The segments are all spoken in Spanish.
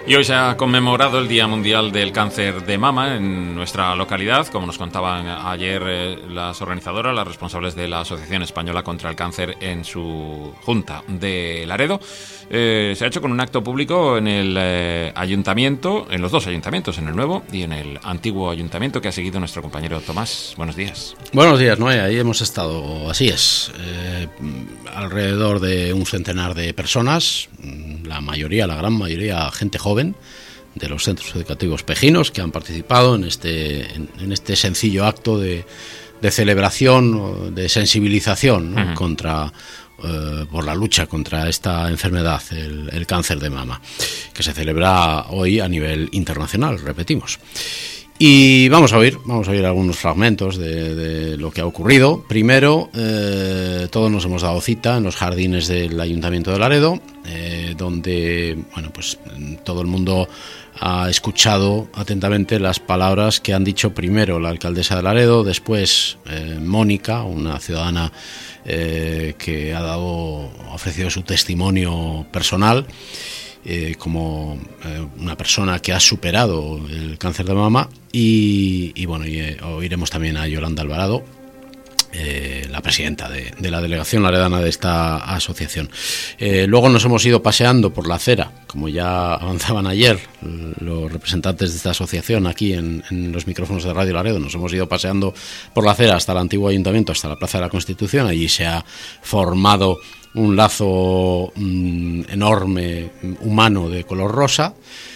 Y hoy se ha conmemorado el Día Mundial del Cáncer de Mama en nuestra localidad, como nos contaban ayer las organizadoras, las responsables de la Asociación Española contra el Cáncer en su junta de Laredo. Se ha hecho con un acto público en el ayuntamiento, en los dos ayuntamientos, en el nuevo y en el antiguo ayuntamiento, que ha seguido nuestro compañero Tomás. Buenos días. Buenos días, Noé. Ahí hemos estado, así es, alrededor de un centenar de personas, la gran mayoría gente joven, de los centros educativos pejinos, que han participado en este sencillo acto de celebración, de sensibilización, ¿no? Por la lucha contra esta enfermedad, el cáncer de mama, que se celebra hoy a nivel internacional, repetimos. Y vamos a oír algunos fragmentos de lo que ha ocurrido. Primero, todos nos hemos dado cita en los jardines del Ayuntamiento de Laredo, donde, bueno, pues todo el mundo ha escuchado atentamente las palabras que han dicho primero la alcaldesa de Laredo, después Mónica, una ciudadana que ha ofrecido su testimonio personal como una persona que ha superado el cáncer de mama, y oiremos también a Yolanda Alvarado, la presidenta de la delegación laredana de esta asociación. Luego nos hemos ido paseando por la acera, como ya avanzaban ayer los representantes de esta asociación aquí en los micrófonos de Radio Laredo. Nos hemos ido paseando por la acera hasta el antiguo ayuntamiento, hasta la Plaza de la Constitución. Allí se ha formado un lazo enorme, humano, de color rosa.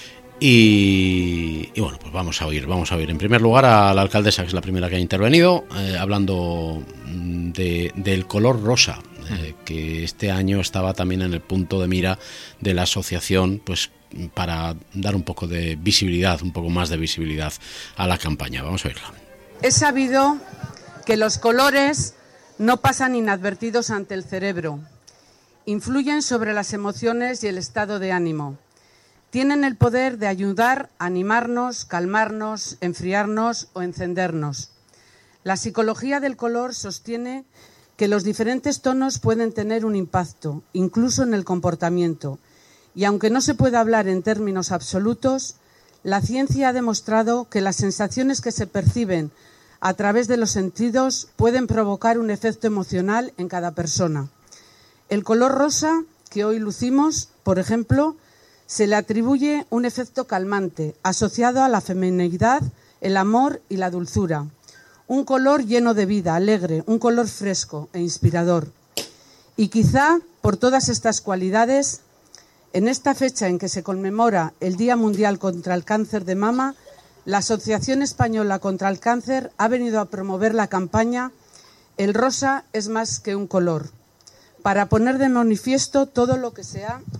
Y bueno, pues vamos a oír en primer lugar a la alcaldesa, que es la primera que ha intervenido, hablando del color rosa, que este año estaba también en el punto de mira de la asociación, pues para dar un poco más de visibilidad a la campaña. Vamos a oírla. Es sabido que los colores no pasan inadvertidos ante el cerebro, influyen sobre las emociones y el estado de ánimo. Tienen el poder de ayudar a animarnos, calmarnos, enfriarnos o encendernos. La psicología del color sostiene que los diferentes tonos pueden tener un impacto, incluso en el comportamiento. Y aunque no se puede hablar en términos absolutos, la ciencia ha demostrado que las sensaciones que se perciben a través de los sentidos pueden provocar un efecto emocional en cada persona. El color rosa que hoy lucimos, por ejemplo, se le atribuye un efecto calmante, asociado a la feminidad, el amor y la dulzura. Un color lleno de vida, alegre, un color fresco e inspirador. Y quizá, por todas estas cualidades, en esta fecha en que se conmemora el Día Mundial contra el Cáncer de Mama, la Asociación Española contra el Cáncer ha venido a promover la campaña El rosa es más que un color, para poner de manifiesto todo lo que se ha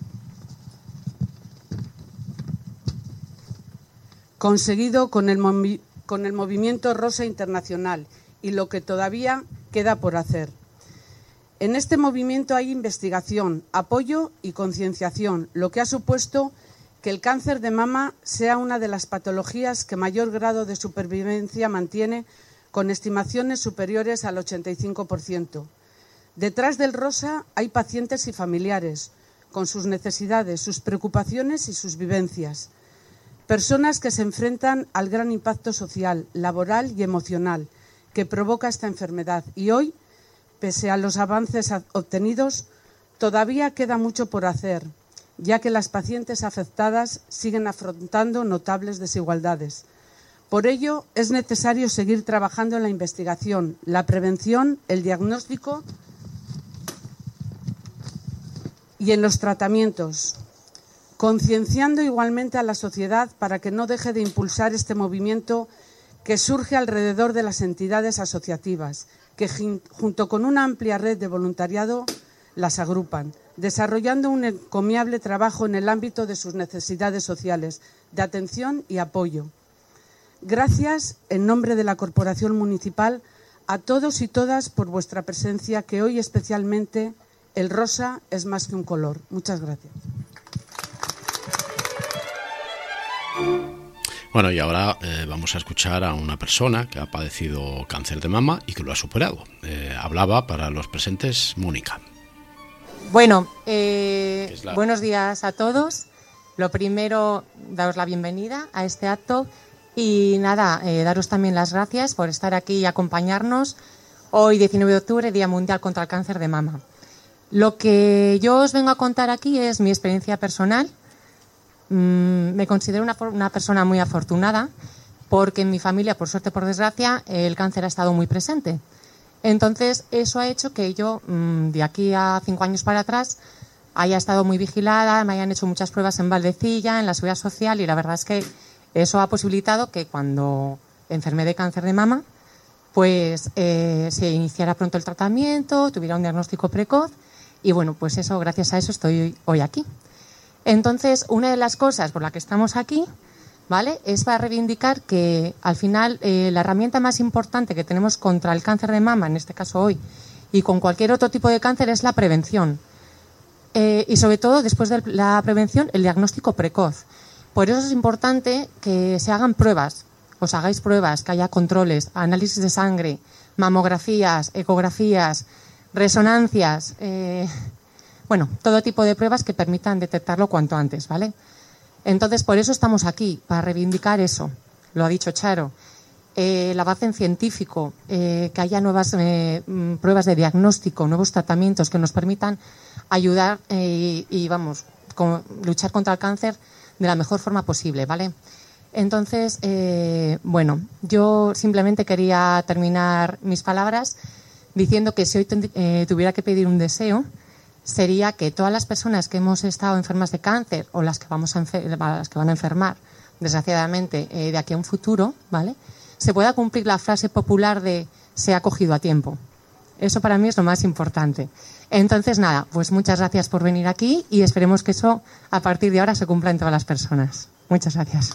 conseguido con el movimiento Rosa Internacional y lo que todavía queda por hacer. En este movimiento hay investigación, apoyo y concienciación, lo que ha supuesto que el cáncer de mama sea una de las patologías que mayor grado de supervivencia mantiene, con estimaciones superiores al 85%. Detrás del rosa hay pacientes y familiares, con sus necesidades, sus preocupaciones y sus vivencias. Personas que se enfrentan al gran impacto social, laboral y emocional que provoca esta enfermedad. Y hoy, pese a los avances obtenidos, todavía queda mucho por hacer, ya que las pacientes afectadas siguen afrontando notables desigualdades. Por ello, es necesario seguir trabajando en la investigación, la prevención, el diagnóstico y en los tratamientos, concienciando igualmente a la sociedad para que no deje de impulsar este movimiento que surge alrededor de las entidades asociativas, que junto con una amplia red de voluntariado las agrupan, desarrollando un encomiable trabajo en el ámbito de sus necesidades sociales, de atención y apoyo. Gracias, en nombre de la Corporación Municipal, a todos y todas por vuestra presencia, que hoy especialmente el rosa es más que un color. Muchas gracias. Bueno, y ahora vamos a escuchar a una persona que ha padecido cáncer de mama y que lo ha superado. Hablaba para los presentes Mónica. Bueno, buenos días a todos. lo primero, daros la bienvenida a este acto y nada, daros también las gracias por estar aquí y acompañarnos hoy, 19 de octubre, Día Mundial contra el Cáncer de Mama. Lo que yo os vengo a contar aquí es mi experiencia personal. Me considero una persona muy afortunada porque en mi familia, por suerte, por desgracia, el cáncer ha estado muy presente. Entonces, eso ha hecho que yo, de aquí a 5 años para atrás, haya estado muy vigilada, me hayan hecho muchas pruebas en Valdecilla, en la Seguridad Social, y la verdad es que eso ha posibilitado que cuando enfermé de cáncer de mama, pues se iniciara pronto el tratamiento, tuviera un diagnóstico precoz, y bueno, pues eso, gracias a eso estoy hoy aquí. Entonces, una de las cosas por las que estamos aquí, ¿vale?, es para reivindicar que al final la herramienta más importante que tenemos contra el cáncer de mama, en este caso hoy, y con cualquier otro tipo de cáncer, es la prevención. Y sobre todo, después de la prevención, el diagnóstico precoz. Por eso es importante que se hagan pruebas, os hagáis pruebas, que haya controles, análisis de sangre, mamografías, ecografías, resonancias, bueno, todo tipo de pruebas que permitan detectarlo cuanto antes, ¿vale? Entonces, por eso estamos aquí, para reivindicar eso, lo ha dicho Charo, el avance en científico, que haya nuevas pruebas de diagnóstico, nuevos tratamientos que nos permitan ayudar y vamos, luchar contra el cáncer de la mejor forma posible, ¿vale? Entonces, bueno, yo simplemente quería terminar mis palabras diciendo que si hoy tuviera que pedir un deseo, sería que todas las personas que hemos estado enfermas de cáncer o las que van a enfermar, desgraciadamente, de aquí a un futuro, ¿vale?, se pueda cumplir la frase popular de se ha cogido a tiempo. Eso para mí es lo más importante. Entonces, nada, pues muchas gracias por venir aquí y esperemos que eso, a partir de ahora, se cumpla en todas las personas. Muchas gracias.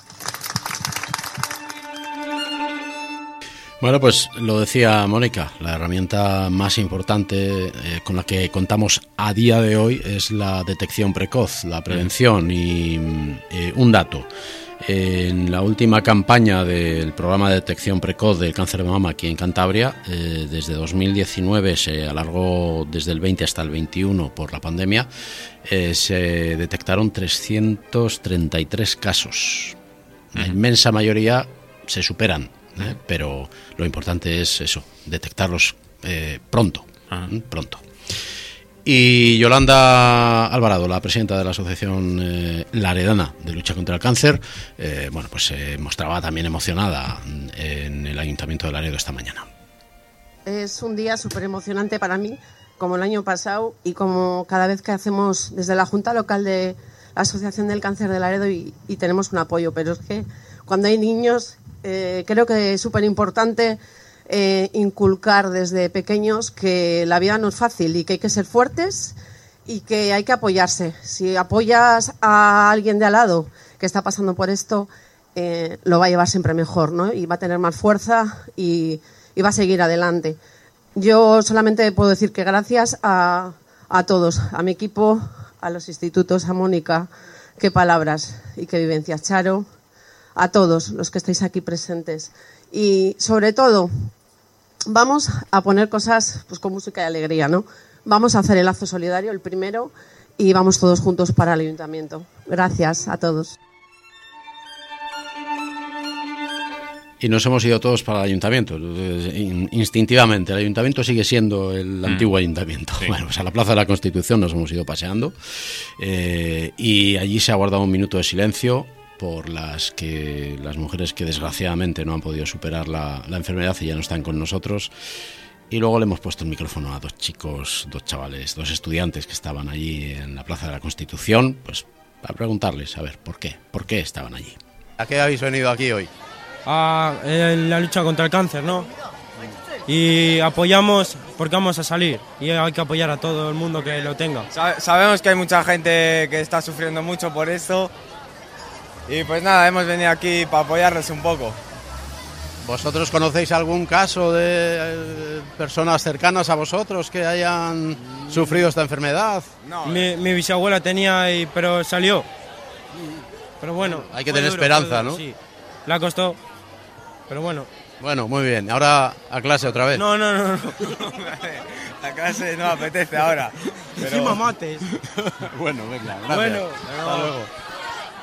Bueno, pues lo decía Mónica, la herramienta más importante con la que contamos a día de hoy es la detección precoz, la prevención. Y un dato: en la última campaña del programa de detección precoz del cáncer de mama aquí en Cantabria, desde 2019 se alargó desde el 20 hasta el 21 por la pandemia, se detectaron 333 casos. La inmensa mayoría se superan, pero lo importante es eso, detectarlos pronto. Y Yolanda Alvarado, la presidenta de la Asociación Laredana de Lucha contra el Cáncer, bueno, pues se mostraba también emocionada en el Ayuntamiento de Laredo esta mañana. Es un día súper emocionante para mí, como el año pasado y como cada vez que hacemos desde la Junta Local de la Asociación del Cáncer de Laredo y tenemos un apoyo, pero es que cuando hay niños creo que es súper importante inculcar desde pequeños que la vida no es fácil y que hay que ser fuertes y que hay que apoyarse. Si apoyas a alguien de al lado que está pasando por esto, lo va a llevar siempre mejor, ¿no? Y va a tener más fuerza y va a seguir adelante. Yo solamente puedo decir que gracias a todos, a mi equipo, a los institutos, a Mónica, qué palabras y qué vivencias, Charo, a todos los que estáis aquí presentes. Y sobre todo, vamos a poner cosas pues con música y alegría, ¿no? Vamos a hacer el lazo solidario, el primero, y vamos todos juntos para el ayuntamiento. Gracias a todos. Y nos hemos ido todos para el ayuntamiento, instintivamente. El ayuntamiento sigue siendo el antiguo ayuntamiento. Sí. Bueno, pues a la Plaza de la Constitución nos hemos ido paseando y allí se ha guardado un minuto de silencio por las mujeres que desgraciadamente no han podido superar la enfermedad y ya no están con nosotros. Y luego le hemos puesto el micrófono a dos chavales, dos estudiantes que estaban allí en la Plaza de la Constitución, pues para preguntarles, a ver, ¿por qué estaban allí? ¿A qué habéis venido aquí hoy? A la lucha contra el cáncer, ¿no? Y apoyamos porque vamos a salir y hay que apoyar a todo el mundo que lo tenga. Sabemos que hay mucha gente que está sufriendo mucho por esto y pues nada, hemos venido aquí para apoyarles un poco. ¿Vosotros conocéis algún caso de personas cercanas a vosotros que hayan sufrido esta enfermedad? No. Mi bisabuela tenía, pero salió. Pero bueno. Hay que tener esperanza, ¿no? Sí, la costó, pero bueno. Bueno, muy bien. Ahora a clase otra vez. No. A clase no apetece ahora. Pero... Sí, mamates. Bueno, venga, gracias. Bueno, hasta luego.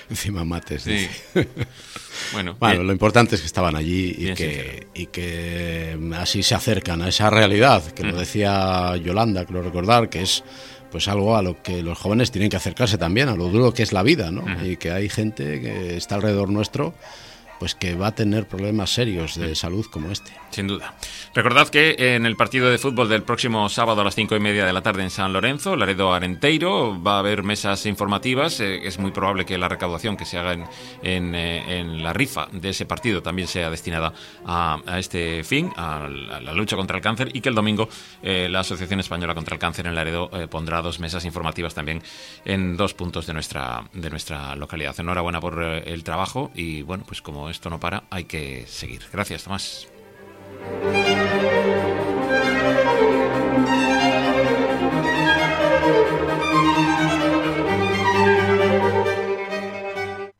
Encima mates. Sí. Bueno, lo importante es que estaban allí y que así se acercan a esa realidad, que lo decía Yolanda, creo recordar, que es pues algo a lo que los jóvenes tienen que acercarse también, a lo duro que es la vida, ¿no? Y que hay gente que está alrededor nuestro pues que va a tener problemas serios de salud como este. Sin duda. Recordad que en el partido de fútbol del próximo sábado a las 5:30 de la tarde en San Lorenzo, Laredo Arenteiro, va a haber mesas informativas. Es muy probable que la recaudación que se haga en la rifa de ese partido también sea destinada a este fin, a la lucha contra el cáncer, y que el domingo la Asociación Española contra el Cáncer en Laredo pondrá 2 mesas informativas también en 2 puntos de nuestra localidad. Enhorabuena por el trabajo y bueno, pues como esto no para, hay que seguir. Gracias, Tomás.